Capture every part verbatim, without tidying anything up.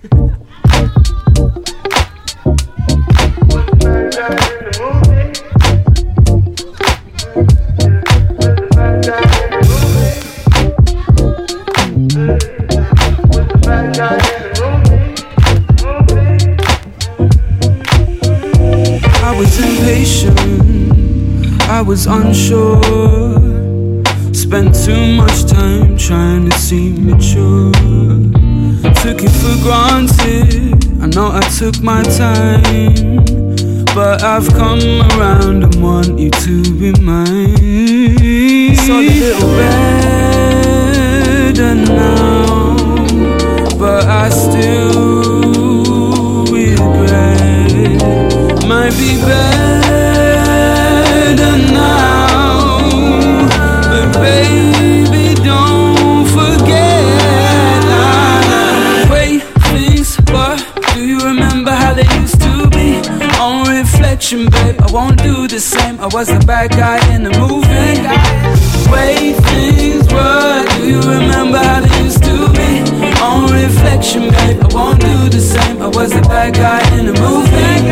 I was impatient, I was unsure, spent too much time trying to seem mature. Took it for granted, I know I took my time, but I've come around and want you to be mine. So a little better now, but I still regret. Might be better now, but baby don't forget. The way things were, do you remember how they used to be? On reflection, babe, I won't do the same. I was the bad guy in the movie. The way things were, do you remember how they used to be? On reflection, babe, I won't do the same. I was the bad guy in the movie.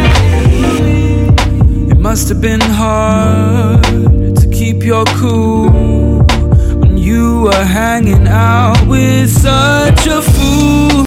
It must have been hard to keep your cool when you were hanging out with such a fool.